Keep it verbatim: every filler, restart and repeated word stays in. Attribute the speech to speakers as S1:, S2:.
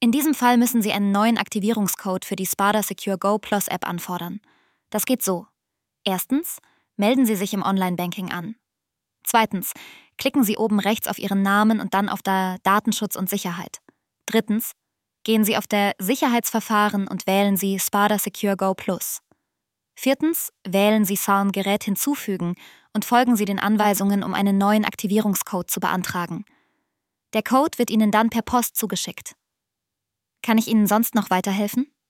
S1: In diesem Fall müssen Sie einen neuen Aktivierungscode für die Spada Secure Go Plus App anfordern. Das geht so. Erstens, melden Sie sich im Online-Banking an. Zweitens, klicken Sie oben rechts auf Ihren Namen und dann auf der Datenschutz und Sicherheit. Drittens, gehen Sie auf der Sicherheitsverfahren und wählen Sie Spada Secure Go Plus. Viertens, wählen Sie S A R M-Gerät hinzufügen und folgen Sie den Anweisungen, um einen neuen Aktivierungscode zu beantragen. Der Code wird Ihnen dann per Post zugeschickt. Kann ich Ihnen sonst noch weiterhelfen?